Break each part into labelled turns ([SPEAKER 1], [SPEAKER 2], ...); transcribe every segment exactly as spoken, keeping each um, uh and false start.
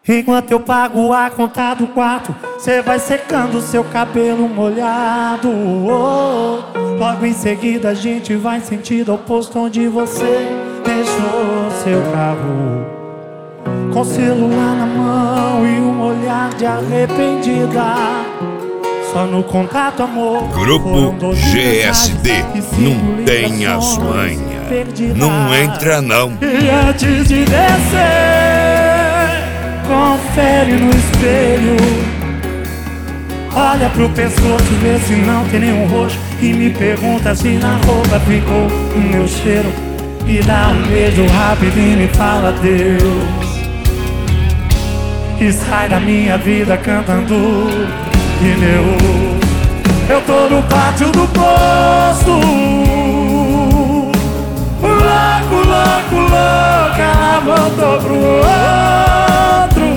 [SPEAKER 1] Enquanto eu pago a conta do quarto, cê vai secando seu cabelo molhado. Oh, oh. Logo em seguida a gente vai em sentido oposto, onde você deixou seu carro, com o celular na mão e um olhar de arrependida. Só no contato, amor.
[SPEAKER 2] Grupo G S D, não tem as manhas, não entra não.
[SPEAKER 1] E antes de descer, confere no espelho, olha pro pescoço, vê se não tem nenhum roxo, e me pergunta se na roupa ficou o meu cheiro, e dá um beijo rápido e me fala adeus, e sai da minha vida cantando pneu. Eu tô no pátio do posto, louco, louco, louco, ela voltou pro outro.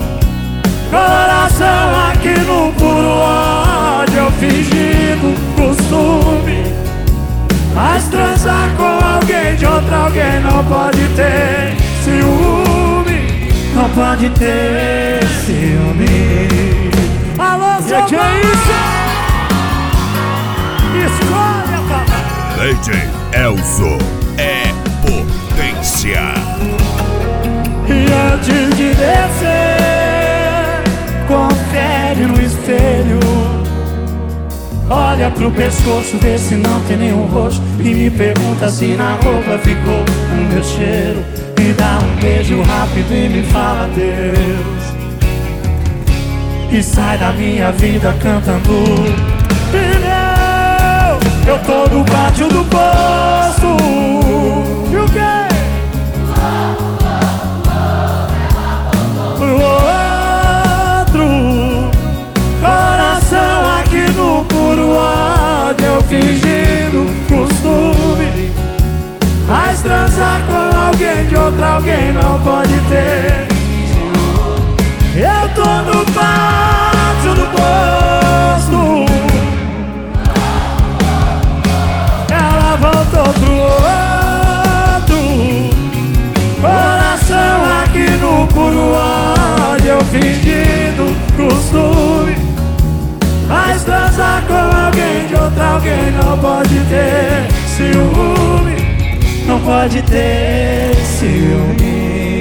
[SPEAKER 1] Coração aqui no puro ódio, eu fingindo costume, mas transar com alguém de outro alguém não pode ter ciúme, não pode ter ciúme. Alô, seu
[SPEAKER 3] que é isso?
[SPEAKER 1] Escolha, papai.
[SPEAKER 2] Lady Elzo é potência.
[SPEAKER 1] E antes de descer, confere no espelho, olha pro pescoço, vê se não tem nenhum roxo, e me pergunta se na roupa ficou o meu cheiro, me dá um beijo rápido e me fala adeus, e sai da minha vida cantando pneu. Eu tô no pátio do posto, e o quê? Pro outro. Coração aqui no puro ódio, eu fingindo costume, mas transar com alguém de outro alguém não pode ter. Eu tô no pátio do posto, ela voltou pro outro. Coração aqui no puro ódio, eu fingindo costume, mas transar com alguém de outro alguém não pode ter ciúme, não pode ter ciúme.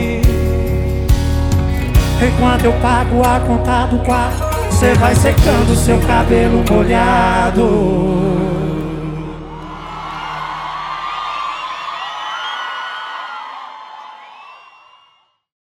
[SPEAKER 1] Enquanto eu pago a conta do quarto, cê vai secando seu cabelo molhado.